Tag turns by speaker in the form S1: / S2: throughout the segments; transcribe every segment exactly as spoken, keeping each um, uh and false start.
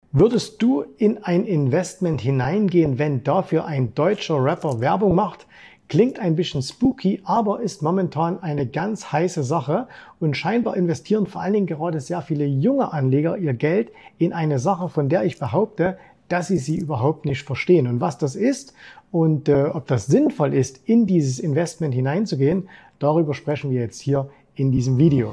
S1: Würdest du in ein Investment hineingehen, wenn dafür ein deutscher Rapper Werbung macht? Klingt ein bisschen spooky, aber ist momentan eine ganz heiße Sache und scheinbar investieren vor allen Dingen gerade sehr viele junge Anleger ihr Geld in eine Sache, von der ich behaupte, dass sie sie überhaupt nicht verstehen. Und was das ist und äh, ob das sinnvoll ist, in dieses Investment hineinzugehen, darüber sprechen wir jetzt hier in diesem Video.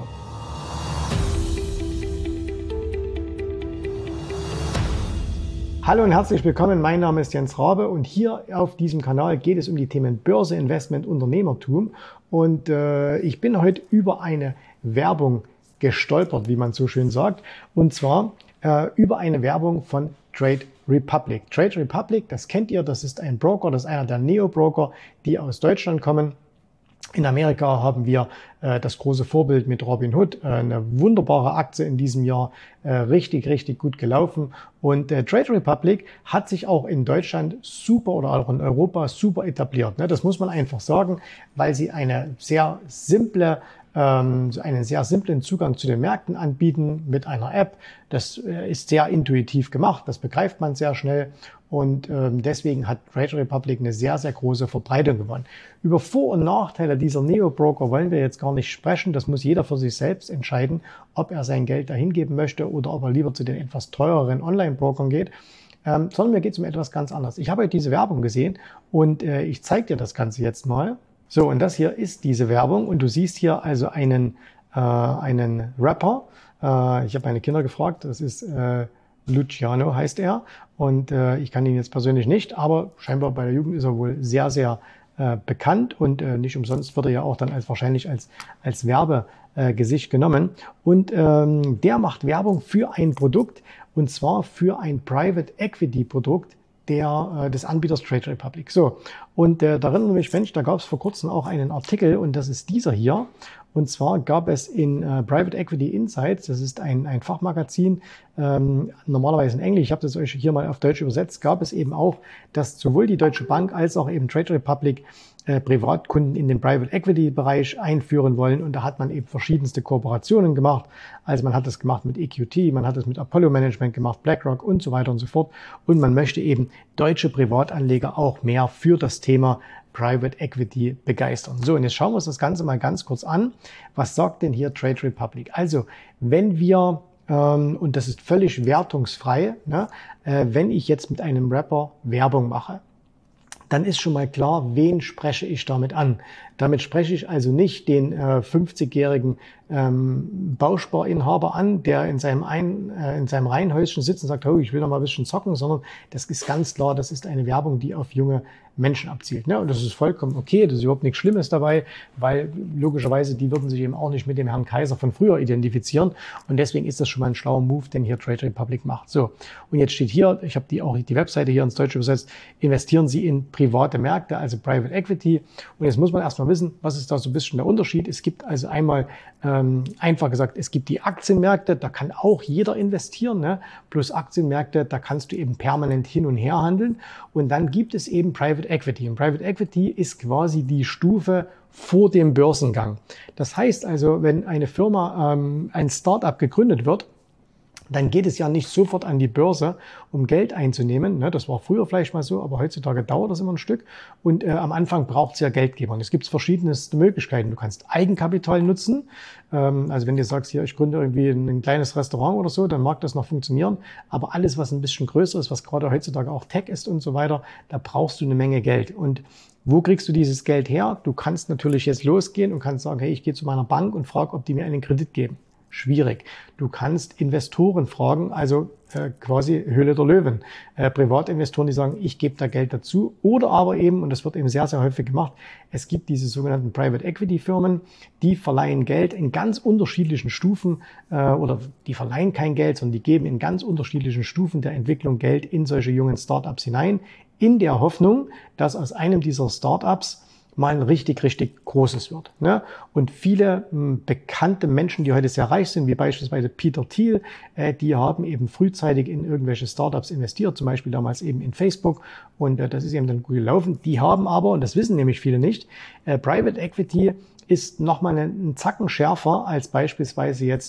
S1: Hallo und herzlich willkommen, mein Name ist Jens Rabe und hier auf diesem Kanal geht es um die Themen Börse, Investment, Unternehmertum und äh, ich bin heute über eine Werbung gestolpert, wie man so schön sagt, und zwar äh, über eine Werbung von Trade Republic. Trade Republic, das kennt ihr, das ist ein Broker, das ist einer der Neo-Broker, die aus Deutschland kommen. In Amerika haben wir äh, das große Vorbild mit Robinhood, äh, eine wunderbare Aktie in diesem Jahr, äh, richtig, richtig gut gelaufen. Und äh, Trade Republic hat sich auch in Deutschland super oder auch in Europa super etabliert. Ne? Das muss man einfach sagen, weil sie eine sehr simple einen sehr simplen Zugang zu den Märkten anbieten mit einer App. Das ist sehr intuitiv gemacht, das begreift man sehr schnell und deswegen hat Trade Republic eine sehr, sehr große Verbreitung gewonnen. Über Vor- und Nachteile dieser Neo-Broker wollen wir jetzt gar nicht sprechen. Das muss jeder für sich selbst entscheiden, ob er sein Geld dahin geben möchte oder ob er lieber zu den etwas teureren Online-Brokern geht. Ähm, sondern mir geht es um etwas ganz anderes. Ich habe heute diese Werbung gesehen und äh, ich zeige dir das Ganze jetzt mal. So, und das hier ist diese Werbung und du siehst hier also einen, äh, einen Rapper. Äh, ich habe meine Kinder gefragt, das ist äh, Luciano heißt er und äh, ich kann ihn jetzt persönlich nicht, aber scheinbar bei der Jugend ist er wohl sehr, sehr äh, bekannt und äh, nicht umsonst wird er ja auch dann als wahrscheinlich als, als Werbegesicht äh, genommen. Und ähm, der macht Werbung für ein Produkt und zwar für ein Private Equity Produkt der äh, des Anbieters Trade Republic. So, und äh, da erinnere mich, Mensch, da gab es vor kurzem auch einen Artikel und das ist dieser hier. Und zwar gab es in äh, Private Equity Insights, das ist ein, ein Fachmagazin, ähm, normalerweise in Englisch, ich habe das euch hier mal auf Deutsch übersetzt, gab es eben auch, dass sowohl die Deutsche Bank als auch eben Trade Republic äh, Privatkunden in den Private Equity Bereich einführen wollen. Und da hat man eben verschiedenste Kooperationen gemacht. Also man hat das gemacht mit E Q T, man hat das mit Apollo Management gemacht, BlackRock und so weiter und so fort. Und man möchte eben deutsche Privatanleger auch mehr für das Thema Private Equity begeistern. So, und jetzt schauen wir uns das Ganze mal ganz kurz an. Was sagt denn hier Trade Republic? Also, wenn wir, ähm, und das ist völlig wertungsfrei, ne, äh, wenn ich jetzt mit einem Rapper Werbung mache, dann ist schon mal klar, wen spreche ich damit an. Damit spreche ich also nicht den äh, fünfzigjährigen ähm, Bausparinhaber an, der in seinem, ein, äh, in seinem Reihenhäuschen sitzt und sagt, oh, ich will noch mal ein bisschen zocken, sondern das ist ganz klar, das ist eine Werbung, die auf junge Menschen abzielt. Ne? Und das ist vollkommen okay, das ist überhaupt nichts Schlimmes dabei, weil logischerweise die würden sich eben auch nicht mit dem Herrn Kaiser von früher identifizieren. Und deswegen ist das schon mal ein schlauer Move, den hier Trade Republic macht. So, und jetzt steht hier, ich habe die auch die Webseite hier ins Deutsche übersetzt, investieren Sie in private Märkte, also Private Equity. Und jetzt muss man erstmal wissen, was ist da so ein bisschen der Unterschied. Es gibt also einmal, ähm, einfach gesagt, es gibt die Aktienmärkte, da kann auch jeder investieren, ne? Plus Aktienmärkte, da kannst du eben permanent hin und her handeln. Und dann gibt es eben Private Equity. Und Private Equity ist quasi die Stufe vor dem Börsengang. Das heißt also, wenn eine Firma, ähm, ein Start-up gegründet wird, dann geht es ja nicht sofort an die Börse, um Geld einzunehmen. Das war früher vielleicht mal so, aber heutzutage dauert das immer ein Stück. Und äh, am Anfang braucht es ja Geldgeber. Und es gibt verschiedenste Möglichkeiten. Du kannst Eigenkapital nutzen. Ähm, also wenn du sagst, hier, ich gründe irgendwie ein, ein kleines Restaurant oder so, dann mag das noch funktionieren. Aber alles, was ein bisschen größer ist, was gerade heutzutage auch Tech ist und so weiter, da brauchst du eine Menge Geld. Und wo kriegst du dieses Geld her? Du kannst natürlich jetzt losgehen und kannst sagen, hey, ich gehe zu meiner Bank und frage, ob die mir einen Kredit geben. Schwierig. Du kannst Investoren fragen, also äh, quasi Höhle der Löwen. Äh, Privatinvestoren, die sagen, ich gebe da Geld dazu. Oder aber eben, und das wird eben sehr, sehr häufig gemacht, es gibt diese sogenannten Private Equity Firmen, die verleihen Geld in ganz unterschiedlichen Stufen äh, oder die verleihen kein Geld, sondern die geben in ganz unterschiedlichen Stufen der Entwicklung Geld in solche jungen Startups hinein, in der Hoffnung, dass aus einem dieser Startups mal ein richtig, richtig großes wird. Ne? Und viele m, bekannte Menschen, die heute sehr reich sind, wie beispielsweise Peter Thiel, äh, die haben eben frühzeitig in irgendwelche Startups investiert, zum Beispiel damals eben in Facebook und äh, das ist eben dann gut gelaufen. Die haben aber, und das wissen nämlich viele nicht, äh, Private Equity ist nochmal einen Zacken schärfer als beispielsweise jetzt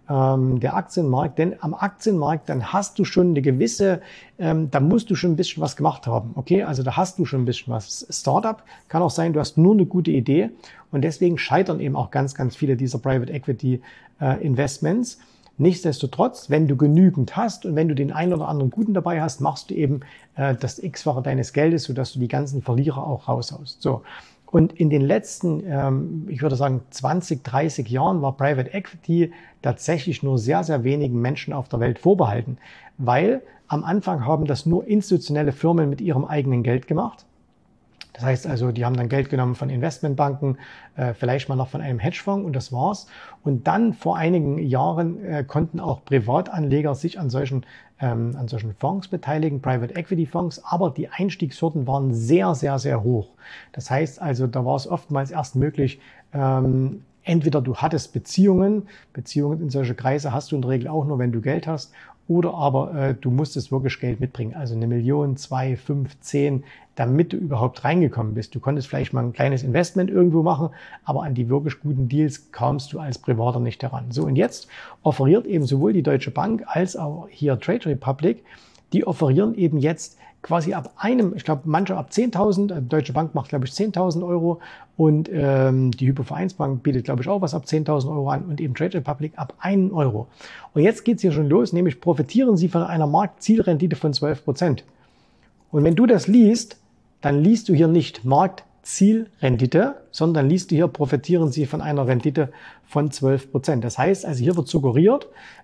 S1: ähm, der Aktienmarkt, denn am Aktienmarkt, dann hast du schon eine gewisse, ähm, da musst du schon ein bisschen was gemacht haben, okay? Also da hast du schon ein bisschen was. Startup kann auch sein, du hast nur eine gute Idee und deswegen scheitern eben auch ganz, ganz viele dieser Private Equity äh, Investments. Nichtsdestotrotz, wenn du genügend hast und wenn du den einen oder anderen Guten dabei hast, machst du eben äh, das X-fache deines Geldes, sodass du die ganzen Verlierer auch raushaust. So. Und in den letzten, ähm, ich würde sagen, zwanzig, dreißig Jahren war Private Equity tatsächlich nur sehr, sehr wenigen Menschen auf der Welt vorbehalten. Weil am Anfang haben das nur institutionelle Firmen mit ihrem eigenen Geld gemacht. Das heißt also, die haben dann Geld genommen von Investmentbanken, äh, vielleicht mal noch von einem Hedgefonds und das war's. Und dann vor einigen Jahren äh, konnten auch Privatanleger sich an solchen, ähm, an solchen Fonds beteiligen, Private Equity Fonds, aber die Einstiegshürden waren sehr, sehr, sehr hoch. Das heißt also, da war es oftmals erst möglich, ähm, entweder du hattest Beziehungen, Beziehungen in solche Kreise hast du in der Regel auch nur, wenn du Geld hast, oder aber äh, du musstest wirklich Geld mitbringen, also eine Million, zwei, fünf, zehn, damit du überhaupt reingekommen bist. Du konntest vielleicht mal ein kleines Investment irgendwo machen, aber an die wirklich guten Deals kamst du als Privater nicht heran. So, und jetzt offeriert eben sowohl die Deutsche Bank als auch hier Trade Republic, die offerieren eben jetzt quasi ab einem, ich glaube manche ab zehntausend, die Deutsche Bank macht glaube ich zehntausend Euro und ähm, die Hypovereinsbank bietet glaube ich auch was ab zehntausend Euro an und eben Trade Republic ab einen Euro. Und jetzt geht's hier schon los, nämlich profitieren Sie von einer Marktzielrendite von zwölf Prozent. Und wenn du das liest, dann liest du hier nicht Marktzielrendite, sondern liest du hier, profitieren Sie von einer Rendite von zwölf Prozent. Das heißt also, hier wird suggeriert,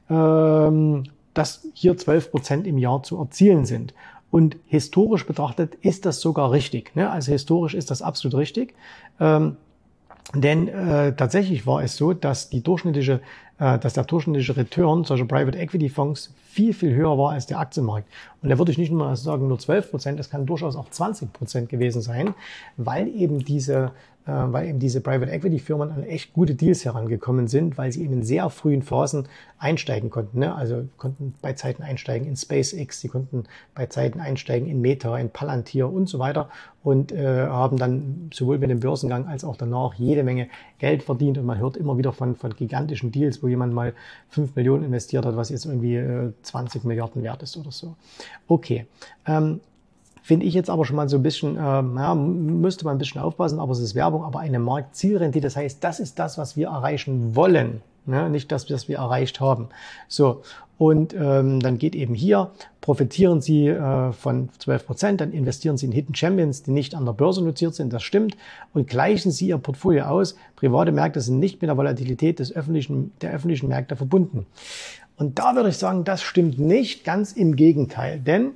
S1: ähm, dass hier zwölf Prozent im Jahr zu erzielen sind. Und historisch betrachtet ist das sogar richtig. Ne? Also historisch ist das absolut richtig. Ähm, denn äh, tatsächlich war es so, dass die durchschnittliche, äh, dass der durchschnittliche Return solcher Private Equity Fonds viel, viel höher war als der Aktienmarkt. Und da würde ich nicht nur sagen, nur zwölf Prozent, es kann durchaus auch zwanzig Prozent gewesen sein, weil eben diese äh, weil eben diese Private Equity Firmen an echt gute Deals herangekommen sind, weil sie eben in sehr frühen Phasen einsteigen konnten. Ne? Also konnten bei Zeiten einsteigen in SpaceX, sie konnten bei Zeiten einsteigen in Meta, in Palantir und so weiter und äh, haben dann sowohl mit dem Börsengang als auch danach jede Menge Geld verdient. Und man hört immer wieder von, von gigantischen Deals, wo jemand mal fünf Millionen investiert hat, was jetzt irgendwie äh, zwanzig Milliarden wert ist oder so. Okay. Ähm, Finde ich jetzt aber schon mal so ein bisschen, äh, ja, müsste man ein bisschen aufpassen, aber es ist Werbung, aber eine Marktzielrendite, das heißt, das ist das, was wir erreichen wollen, ne? Nicht das, was wir erreicht haben. So, und ähm, dann geht eben hier, profitieren Sie äh, von zwölf Prozent, dann investieren Sie in Hidden Champions, die nicht an der Börse notiert sind, das stimmt, und gleichen Sie Ihr Portfolio aus. Private Märkte sind nicht mit der Volatilität des öffentlichen, der öffentlichen Märkte verbunden. Und da würde ich sagen, das stimmt nicht, ganz im Gegenteil, denn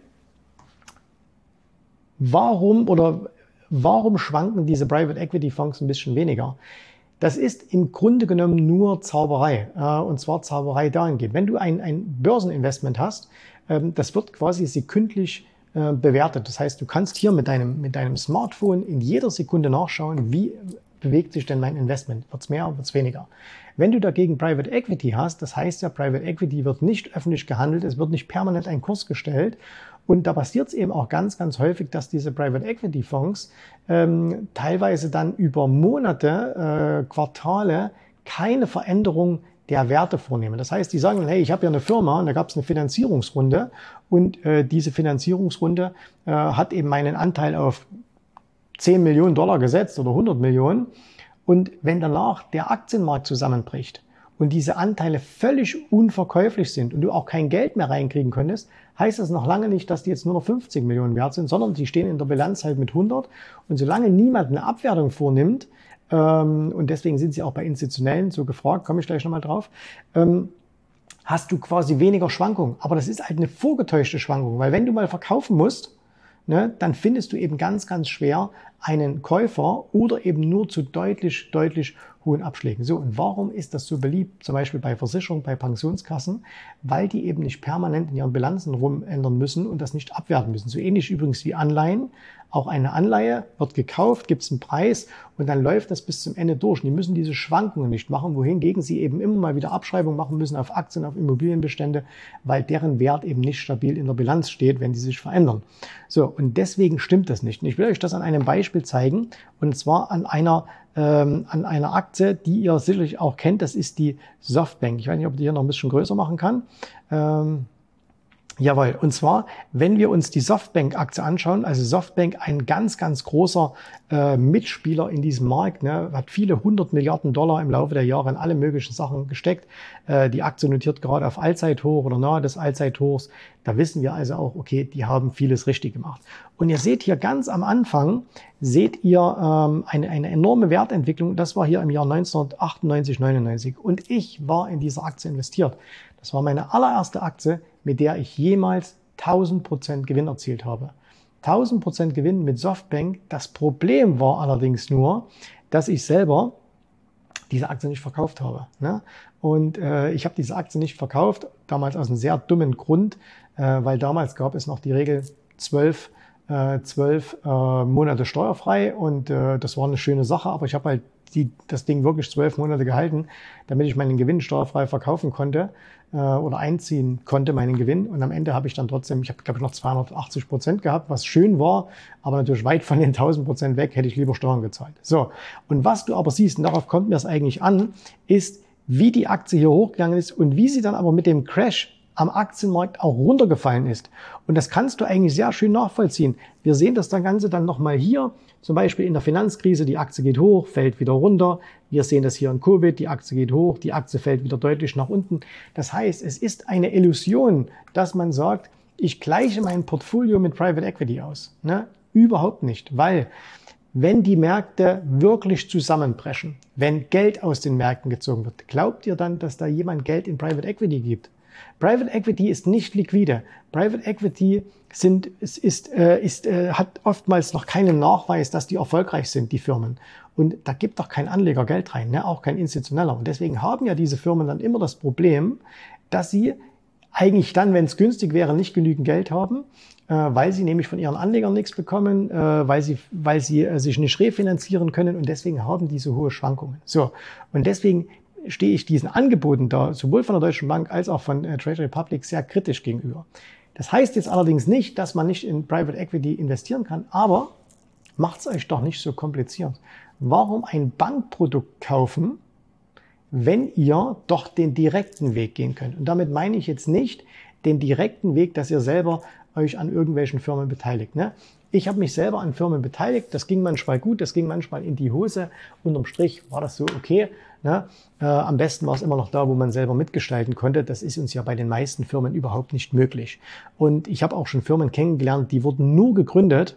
S1: Warum oder warum schwanken diese Private Equity Fonds ein bisschen weniger? Das ist im Grunde genommen nur Zauberei. Äh, und zwar Zauberei dahingehend. Wenn du ein, ein Börseninvestment hast, ähm, das wird quasi sekündlich äh, bewertet. Das heißt, du kannst hier mit deinem, mit deinem Smartphone in jeder Sekunde nachschauen, wie bewegt sich denn mein Investment? Wird's mehr, wird's weniger? Wenn du dagegen Private Equity hast, das heißt ja, Private Equity wird nicht öffentlich gehandelt, es wird nicht permanent ein Kurs gestellt. Und da passiert es eben auch ganz, ganz häufig, dass diese Private Equity Fonds ähm, teilweise dann über Monate, äh, Quartale keine Veränderung der Werte vornehmen. Das heißt, die sagen, hey, ich habe ja eine Firma und da gab es eine Finanzierungsrunde und äh, diese Finanzierungsrunde äh, hat eben meinen Anteil auf zehn Millionen Dollar gesetzt oder hundert Millionen. Und wenn danach der Aktienmarkt zusammenbricht und diese Anteile völlig unverkäuflich sind und du auch kein Geld mehr reinkriegen könntest, heißt das noch lange nicht, dass die jetzt nur noch fünfzig Millionen wert sind, sondern die stehen in der Bilanz halt mit hundert. Und solange niemand eine Abwertung vornimmt, ähm, und deswegen sind sie auch bei Institutionellen so gefragt, komme ich gleich nochmal drauf, ähm, hast du quasi weniger Schwankungen. Aber das ist halt eine vorgetäuschte Schwankung, weil wenn du mal verkaufen musst, ne, dann findest du eben ganz, ganz schwer einen Käufer oder eben nur zu deutlich, deutlich hohen Abschlägen. So, und warum ist das so beliebt, zum Beispiel bei Versicherungen, bei Pensionskassen? Weil die eben nicht permanent in ihren Bilanzen rumändern müssen und das nicht abwerten müssen. So ähnlich übrigens wie Anleihen. Auch eine Anleihe wird gekauft, gibt es einen Preis und dann läuft das bis zum Ende durch. Und die müssen diese Schwankungen nicht machen, wohingegen sie eben immer mal wieder Abschreibungen machen müssen auf Aktien, auf Immobilienbestände, weil deren Wert eben nicht stabil in der Bilanz steht, wenn die sich verändern. So, und deswegen stimmt das nicht. Und ich will euch das an einem Beispiel Beispiel zeigen, und zwar an einer, ähm, an einer Aktie, die ihr sicherlich auch kennt. Das ist die Softbank. Ich weiß nicht, ob ich die hier noch ein bisschen größer machen kann. Ähm, Jawohl, und zwar, wenn wir uns die Softbank-Aktie anschauen, also Softbank ein ganz, ganz großer äh, Mitspieler in diesem Markt, ne, hat viele hundert Milliarden Dollar im Laufe der Jahre in alle möglichen Sachen gesteckt. Äh, die Aktie notiert gerade auf Allzeithoch oder nahe des Allzeithochs. Da wissen wir also auch, okay, die haben vieles richtig gemacht. Und ihr seht hier ganz am Anfang, seht ihr ähm, eine, eine enorme Wertentwicklung. Das war hier im Jahr neunzehnhundertachtundneunzig, neunundneunzig. Und ich war in diese Aktie investiert. Das war meine allererste Aktie, mit der ich jemals tausend Prozent Gewinn erzielt habe. tausend Prozent Gewinn mit Softbank. Das Problem war allerdings nur, dass ich selber diese Aktie nicht verkauft habe. Ne? Und äh, ich habe diese Aktie nicht verkauft, damals aus einem sehr dummen Grund, äh, weil damals gab es noch die Regel zwölf, äh, zwölf äh, Monate steuerfrei und äh, das war eine schöne Sache, aber ich habe halt die, das Ding wirklich zwölf Monate gehalten, damit ich meinen Gewinn steuerfrei verkaufen konnte äh, oder einziehen konnte, meinen Gewinn. Und am Ende habe ich dann trotzdem, ich habe glaube ich noch zweihundertachtzig Prozent gehabt, was schön war, aber natürlich weit von den tausend Prozent weg, hätte ich lieber Steuern gezahlt. So, und was du aber siehst, und darauf kommt mir es eigentlich an, ist, wie die Aktie hier hochgegangen ist und wie sie dann aber mit dem Crash am Aktienmarkt auch runtergefallen ist. Und das kannst du eigentlich sehr schön nachvollziehen. Wir sehen das Ganze dann nochmal hier, zum Beispiel in der Finanzkrise, die Aktie geht hoch, fällt wieder runter. Wir sehen das hier in Covid, die Aktie geht hoch, die Aktie fällt wieder deutlich nach unten. Das heißt, es ist eine Illusion, dass man sagt, ich gleiche mein Portfolio mit Private Equity aus. Ne? Überhaupt nicht, weil wenn die Märkte wirklich zusammenbrechen, wenn Geld aus den Märkten gezogen wird, glaubt ihr dann, dass da jemand Geld in Private Equity gibt? Private Equity ist nicht liquide. Private Equity sind, ist, ist, äh, ist, äh, hat oftmals noch keinen Nachweis, dass die erfolgreich sind, die Firmen. Und da gibt doch kein Anleger Geld rein, ne? Auch kein institutioneller. Und deswegen haben ja diese Firmen dann immer das Problem, dass sie eigentlich dann, wenn es günstig wäre, nicht genügend Geld haben, äh, weil sie nämlich von ihren Anlegern nichts bekommen, äh, weil sie, weil sie äh, sich nicht refinanzieren können und deswegen haben diese hohe Schwankungen. So, und deswegen stehe ich diesen Angeboten da, sowohl von der Deutschen Bank als auch von äh, Trade Republic, sehr kritisch gegenüber. Das heißt jetzt allerdings nicht, dass man nicht in Private Equity investieren kann, aber macht es euch doch nicht so kompliziert. Warum ein Bankprodukt kaufen, wenn ihr doch den direkten Weg gehen könnt? Und damit meine ich jetzt nicht den direkten Weg, dass ihr selber euch an irgendwelchen Firmen beteiligt. Ne? Ich habe mich selber an Firmen beteiligt, das ging manchmal gut, das ging manchmal in die Hose. Unterm Strich war das so okay. Ne? Äh, am besten war es immer noch da, wo man selber mitgestalten konnte. Das ist uns ja bei den meisten Firmen überhaupt nicht möglich. Und ich habe auch schon Firmen kennengelernt, die wurden nur gegründet,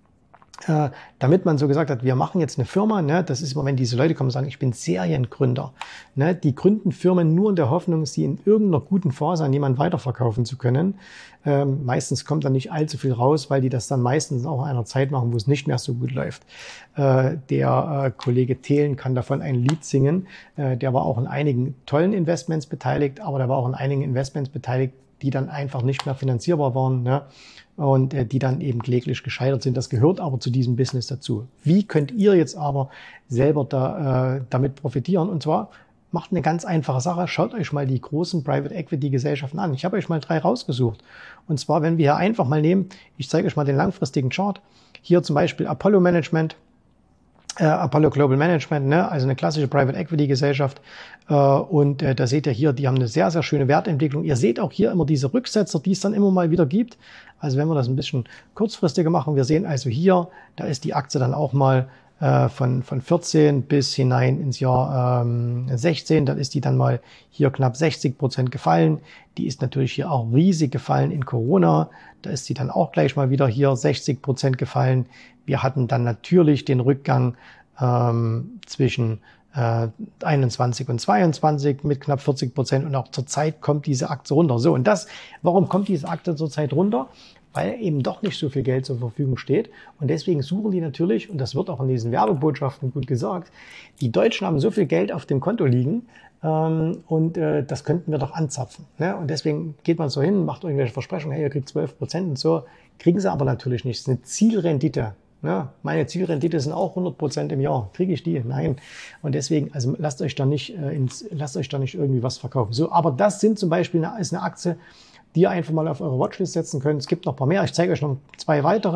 S1: äh, damit man so gesagt hat, wir machen jetzt eine Firma. Ne? Das ist immer, wenn diese Leute kommen und sagen, ich bin Seriengründer. Ne? Die gründen Firmen nur in der Hoffnung, sie in irgendeiner guten Phase an jemanden weiterverkaufen zu können. Ähm, meistens kommt dann nicht allzu viel raus, weil die das dann meistens auch in einer Zeit machen, wo es nicht mehr so gut läuft. Äh, der äh, Kollege Thelen kann davon ein Lied singen. Äh, der war auch in einigen tollen Investments beteiligt, aber der war auch in einigen Investments beteiligt, die dann einfach nicht mehr finanzierbar waren, ne? Und äh, die dann eben kläglich gescheitert sind. Das gehört aber zu diesem Business dazu. Wie könnt ihr jetzt aber selber da, äh, damit profitieren? Und zwar macht eine ganz einfache Sache. Schaut euch mal die großen Private Equity Gesellschaften an. Ich habe euch mal drei rausgesucht. Und zwar, wenn wir hier einfach mal nehmen, ich zeige euch mal den langfristigen Chart. Hier zum Beispiel Apollo Management. Äh, Apollo Global Management, ne? Also eine klassische Private Equity Gesellschaft. Äh, und äh, da seht ihr hier, die haben eine sehr, sehr schöne Wertentwicklung. Ihr seht auch hier immer diese Rücksetzer, die es dann immer mal wieder gibt. Also wenn wir das ein bisschen kurzfristiger machen, wir sehen also hier, da ist die Aktie dann auch mal äh, von, von vierzehn bis hinein ins Jahr ähm, sechzehn. Dann ist die dann mal hier knapp sechzig Prozent gefallen. Die ist natürlich hier auch riesig gefallen in Corona. Da ist sie dann auch gleich mal wieder hier sechzig Prozent gefallen. Wir hatten dann natürlich den Rückgang ähm, zwischen äh, einundzwanzig und zweiundzwanzig mit knapp vierzig Prozent und auch zurzeit kommt diese Aktie runter. So, und das, warum kommt diese Aktie zurzeit runter? Weil eben doch nicht so viel Geld zur Verfügung steht. Und deswegen suchen die natürlich, und das wird auch in diesen Werbebotschaften gut gesagt, die Deutschen haben so viel Geld auf dem Konto liegen, ähm, und äh, das könnten wir doch anzapfen. Ne? Und deswegen geht man so hin, macht irgendwelche Versprechungen, hey, ihr kriegt zwölf Prozent und so, kriegen sie aber natürlich nicht. Das ist eine Zielrendite. Ja, meine Zielrendite sind auch hundert Prozent im Jahr. Kriege ich die? Nein. Und deswegen, also lasst euch da nicht, äh, ins, lasst euch da nicht irgendwie was verkaufen. So, aber das sind zum Beispiel eine, ist eine Aktie, die ihr einfach mal auf eure Watchlist setzen könnt. Es gibt noch ein paar mehr. Ich zeige euch noch zwei weitere.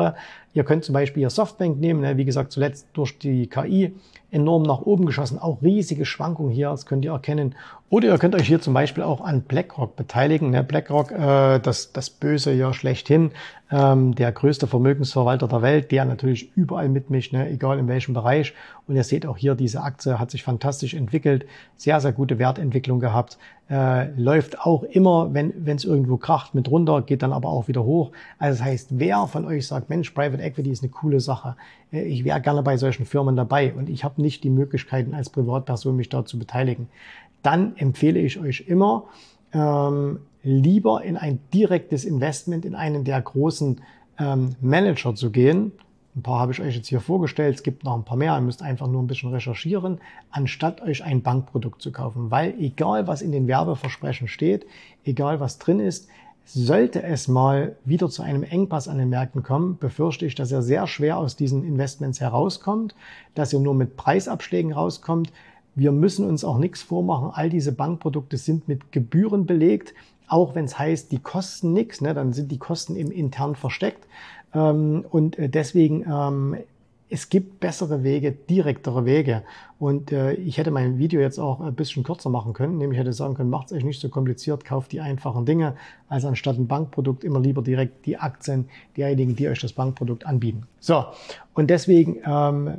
S1: Ihr könnt zum Beispiel hier Softbank nehmen, wie gesagt, zuletzt durch die K I enorm nach oben geschossen, auch riesige Schwankungen hier, das könnt ihr erkennen. Oder ihr könnt euch hier zum Beispiel auch an BlackRock beteiligen. BlackRock, das, das Böse ja schlechthin, der größte Vermögensverwalter der Welt, der natürlich überall mitmischt, egal in welchem Bereich. Und ihr seht auch hier, diese Aktie hat sich fantastisch entwickelt, sehr, sehr gute Wertentwicklung gehabt, äh, läuft auch immer, wenn wenn es irgendwo kracht, mit runter, geht dann aber auch wieder hoch. Also das heißt, wer von euch sagt, Mensch, Private Equity ist eine coole Sache, äh, ich wäre gerne bei solchen Firmen dabei und ich habe nicht die Möglichkeiten als Privatperson mich da zu beteiligen, dann empfehle ich euch immer, ähm, lieber in ein direktes Investment in einen der großen ähm, Manager zu gehen. Ein paar habe ich euch jetzt hier vorgestellt, es gibt noch ein paar mehr, ihr müsst einfach nur ein bisschen recherchieren, anstatt euch ein Bankprodukt zu kaufen. Weil egal, was in den Werbeversprechen steht, egal, was drin ist, sollte es mal wieder zu einem Engpass an den Märkten kommen, befürchte ich, dass ihr sehr schwer aus diesen Investments herauskommt, dass ihr nur mit Preisabschlägen rauskommt. Wir müssen uns auch nichts vormachen, all diese Bankprodukte sind mit Gebühren belegt, auch wenn es heißt, die kosten nichts, ne, dann sind die Kosten im intern versteckt. Ähm, und deswegen, ähm, es gibt bessere Wege, direktere Wege. Und äh, ich hätte mein Video jetzt auch ein bisschen kürzer machen können, nämlich hätte sagen können, macht es euch nicht so kompliziert, kauft die einfachen Dinge, als anstatt ein Bankprodukt immer lieber direkt die Aktien derjenigen, die euch das Bankprodukt anbieten. So, und deswegen, ähm,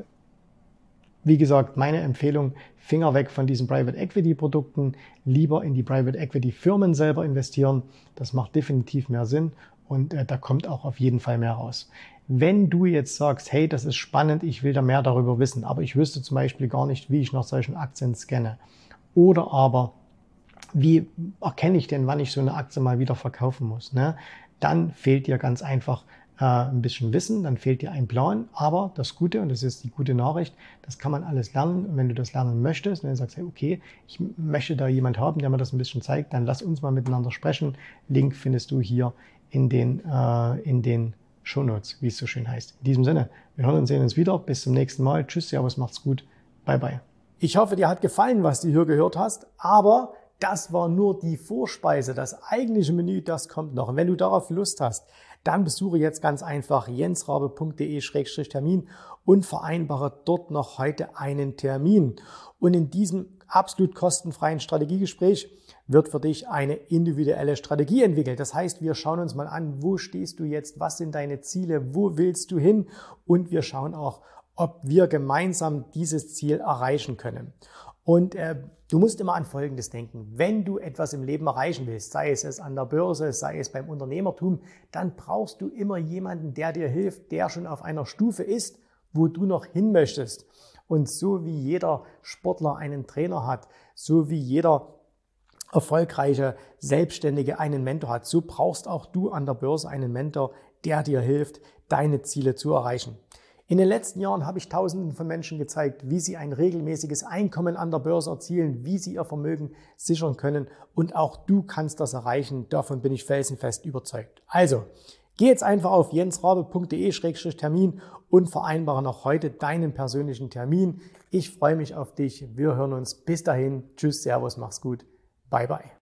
S1: wie gesagt, meine Empfehlung, Finger weg von diesen Private Equity Produkten, lieber in die Private Equity Firmen selber investieren. Das macht definitiv mehr Sinn und äh, da kommt auch auf jeden Fall mehr raus. Wenn du jetzt sagst, hey, das ist spannend, ich will da mehr darüber wissen, aber ich wüsste zum Beispiel gar nicht, wie ich nach solchen Aktien scanne. Oder aber, wie erkenne ich denn, wann ich so eine Aktie mal wieder verkaufen muss, ne? Dann fehlt dir ganz einfach äh, ein bisschen Wissen, dann fehlt dir ein Plan. Aber das Gute, und das ist die gute Nachricht, das kann man alles lernen. Und wenn du das lernen möchtest, wenn du sagst, hey, okay, ich möchte da jemand haben, der mir das ein bisschen zeigt, dann lass uns mal miteinander sprechen. Link findest du hier in den, äh, in den Shownotes, wie es so schön heißt. In diesem Sinne, wir hören und sehen uns wieder. Bis zum nächsten Mal. Tschüss, servus, macht's gut. Bye, bye. Ich hoffe, dir hat gefallen, was du hier gehört hast, aber das war nur die Vorspeise. Das eigentliche Menü, das kommt noch. Und wenn du darauf Lust hast, dann besuche jetzt ganz einfach jensrabe punkt de Schrägstrich Termin und vereinbare dort noch heute einen Termin. Und in diesem absolut kostenfreien Strategiegespräch wird für dich eine individuelle Strategie entwickelt. Das heißt, wir schauen uns mal an, wo stehst du jetzt, was sind deine Ziele, wo willst du hin? Und wir schauen auch, ob wir gemeinsam dieses Ziel erreichen können. Und äh, du musst immer an Folgendes denken. Wenn du etwas im Leben erreichen willst, sei es es an der Börse, sei es beim Unternehmertum, dann brauchst du immer jemanden, der dir hilft, der schon auf einer Stufe ist, wo du noch hin möchtest. Und so wie jeder Sportler einen Trainer hat, so wie jeder erfolgreiche Selbstständige einen Mentor hat, so brauchst auch du an der Börse einen Mentor, der dir hilft, deine Ziele zu erreichen. In den letzten Jahren habe ich Tausenden von Menschen gezeigt, wie sie ein regelmäßiges Einkommen an der Börse erzielen, wie sie ihr Vermögen sichern können und auch du kannst das erreichen. Davon bin ich felsenfest überzeugt. Also, geh jetzt einfach auf jensrabe punkt de Schrägstrich Termin und vereinbare noch heute deinen persönlichen Termin. Ich freue mich auf dich. Wir hören uns. Bis dahin. Tschüss, Servus, mach's gut. Bye, bye.